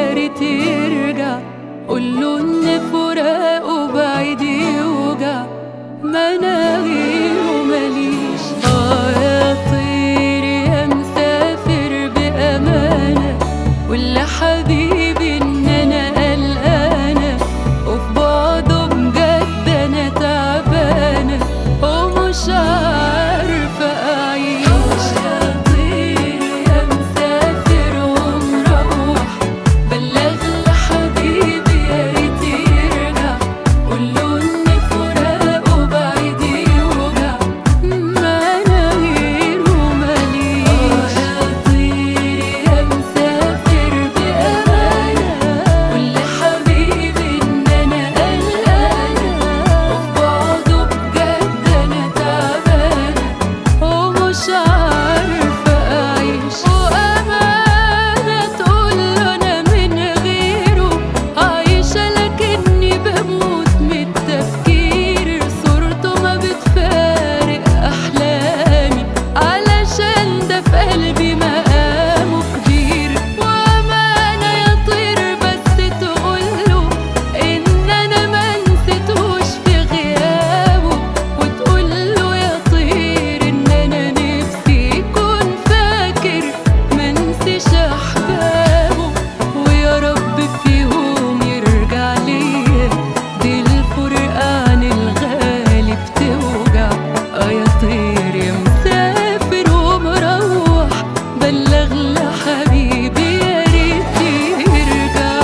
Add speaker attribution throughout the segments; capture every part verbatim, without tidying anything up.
Speaker 1: يا ريت يرجع. قوله ان فراقه بعيد يوجع، ما انا غيره ماليش. اه يا طير يا مسافر بأمانة، قول حبيبي ان انا قلقانة، وفي بعضه بجد انا تعبانة ومش عارفة اعيش. يا طير يا مسافر ومروح، بلغ لحبيبي يا ريت يرجع. قوله ان فراقه بعيد يوجع، ما انا غيره ماليش. يا طير يا مسافر بأمانة، قول حبيبي ان انا قلقانة، وفي بعضه بجد انا تعبانة ومش عارفة اعيش. وامانة تقوله انا من غيره عايشة، لكني بموت من التفكير. صورته ما بتفارق احلامي، علشان ده في قلبي مقامه كبير. وامانة يا طير بس تقوله ان انا ما نسيتهوش في غيابه، وتقوله يا طير ان انا نفسي يكون فاكر منسيش احبابه. ويا رب في يوم يرجع ليا، دي الفرقة عن الغالي بتوجع. اه يا طير يا مسافر ومروح، بلغ لحبيبي يا ريت يرجع.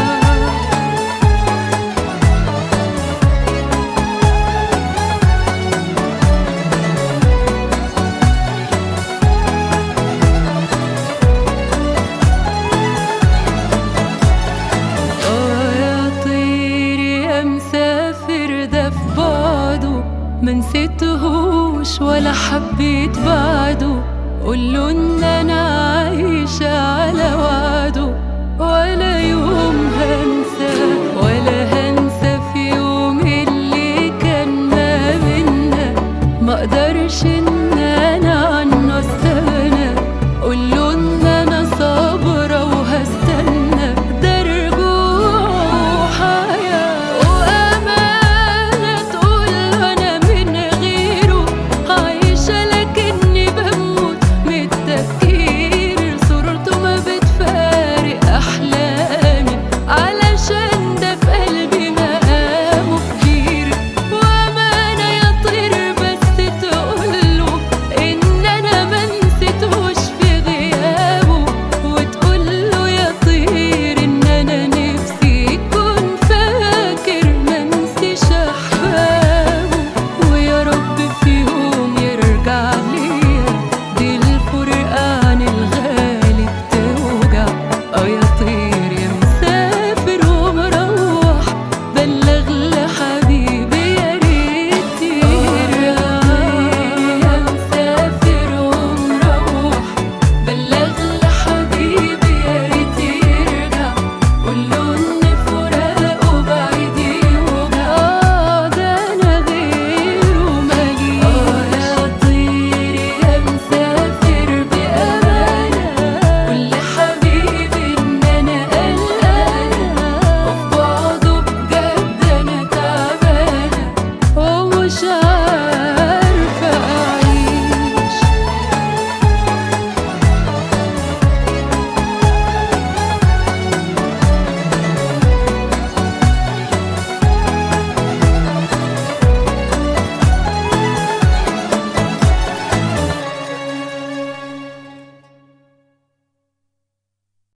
Speaker 1: اه يا طير يا مسافر، ده في بعضه ما نسيتهوش ولا حبيت بعده. قوله ان انا عايشة على وعده.